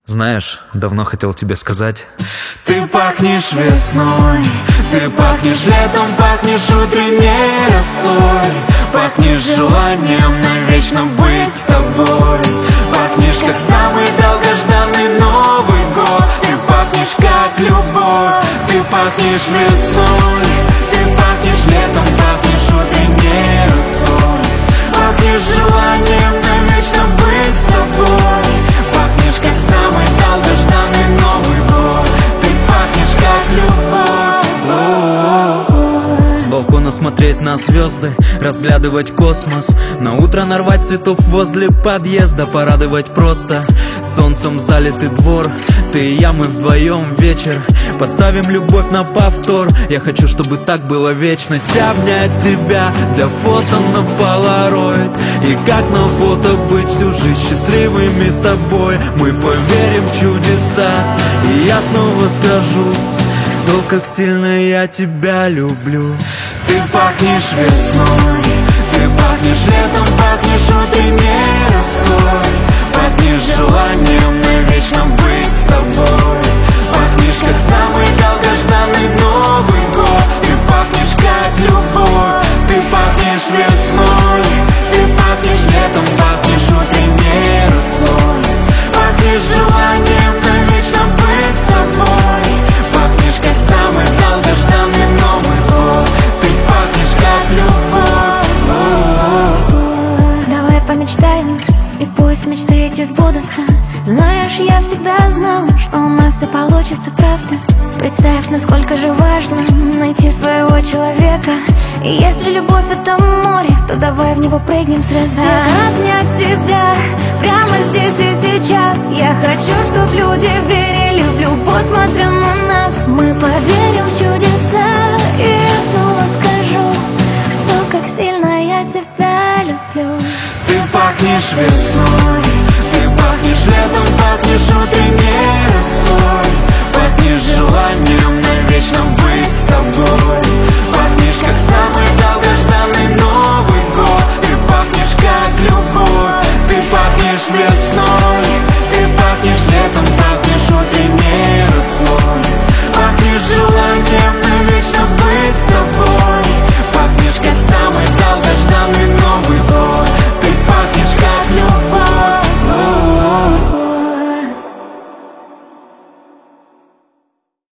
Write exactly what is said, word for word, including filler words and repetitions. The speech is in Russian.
Знаешь, давно хотел тебе сказать. Ты пахнешь весной, ты пахнешь летом, пахнешь утренней росой, пахнешь желанием навечно быть с тобой, пахнешь как самый долгожданный Новый год. Ты пахнешь как любовь, ты пахнешь весной, ты пахнешь летом, пахнешь утренней росой, пахнешь желанием навечно быть с тобой, пахнешь как самый долгожданный Новый год. Ты пахнешь как любовь. С балкона смотреть на звезды, разглядывать космос, на утро нарвать цветов возле подъезда, порадовать просто солнцем залитый двор. Ты и я, мы вдвоем вечер, поставим любовь на повтор. Я хочу, чтобы так было вечность. Обнять тебя для фото на полароид, и как на фото быть всю жизнь счастливыми с тобой. Мы поверим в чудеса, и я снова скажу то, как сильно я тебя люблю. Ты пахнешь весной, ты пахнешь летом, пахнешь утренней росой, пахнешь желанием навечно быть с тобой, пахнешь как самый долгожданный Новый год. Ты пахнешь как любовь, ты пахнешь весной, ты пахнешь летом, пахнешь утренней росой, пахнешь желанием навечно быть с тобой, пахнешь как самый долгожданный Новый год. Ты пахнешь как любовь. Давай помечтаем, и пусть мечты эти сбудутся. Знаешь, я всегда знала, что у нас все получится, правда. Представь, насколько же важно найти своего человека. И если любовь — это море, то давай в него прыгнем с разбега. Обнять тебя прямо здесь и сейчас. Я хочу, чтоб люди верили в любовь, смотря на нас. Мы поверим в чудеса, и я снова скажу то, как сильно я тебя люблю. Ты пахнешь весной, ты пахнешь летом, пахнешь утренней